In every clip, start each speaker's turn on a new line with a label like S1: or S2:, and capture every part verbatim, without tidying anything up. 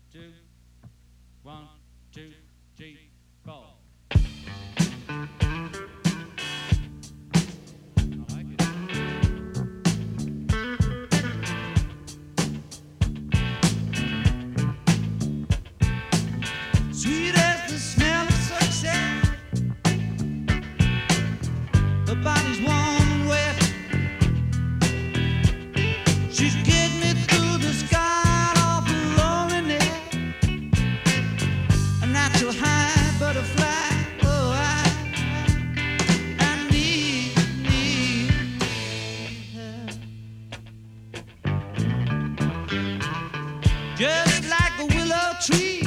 S1: two, one, two, three, four. I like it.
S2: Sweet as the smell of success, her body's warm and wet. She's getting me through the sky off of loneliness. A natural high butterfly. Oh, I, I need, need her. Just like a willow tree,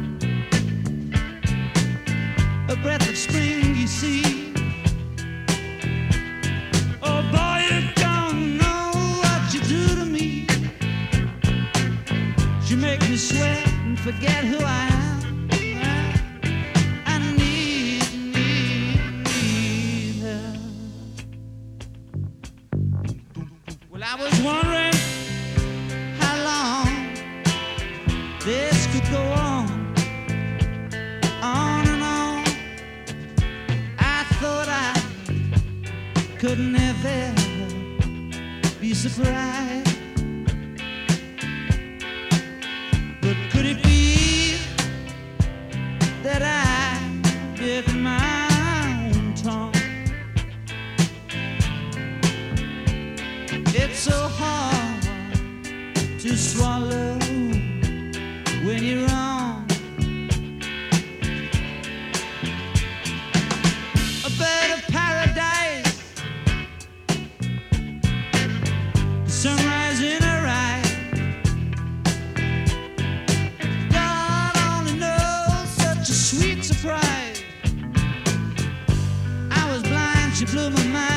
S2: a breath of spring, you see. Oh boy, you don't know what you do to me. You make me sweat and forget who I am. I, I need, need, need her. Well, I was wondering how long this could go on, on and on. I thought I could never be surprised, but could it be that I bit my own tongue? It's so hard to swallow when you're wrong. A bird of paradise, the sunrise in her eyes. God only knows, such a sweet surprise. I was blind, she blew my mind.